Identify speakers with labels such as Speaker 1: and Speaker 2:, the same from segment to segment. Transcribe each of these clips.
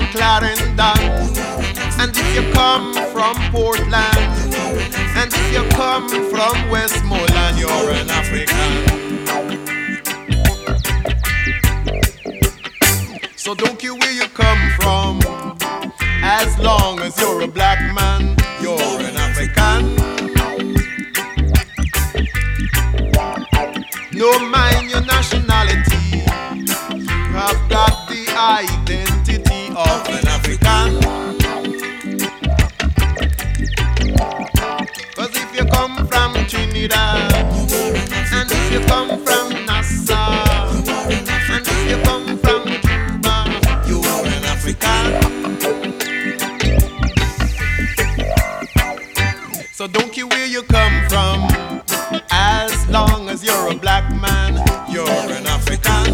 Speaker 1: Clarendon, and if you come from Portland, and if you come from Westmoreland, you're an African. So don't care where you come from, as long as you're a black man, you're an African. No mind your nationality, you have got the identity of an African. Cause if you come from Trinidad, and if you come from Nassau, and if you come from Cuba, you're an African. So don't care where you come from, as long as you're a black man, you're an African.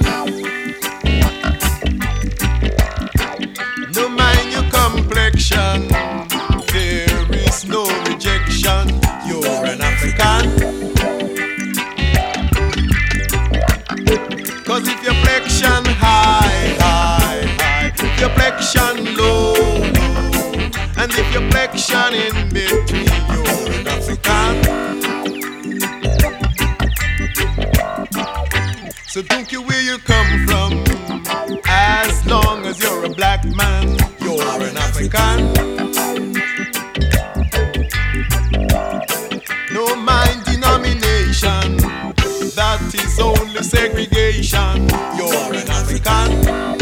Speaker 1: No mind your complexion, there is no rejection, you're an African. Cause if your flexion high, high, high, if your flexion low, low, and if your flexion in between, you're an African. So don't care where you come from, as long as you're a black man, you're an African. No mind denomination, that is only segregation, you're an African.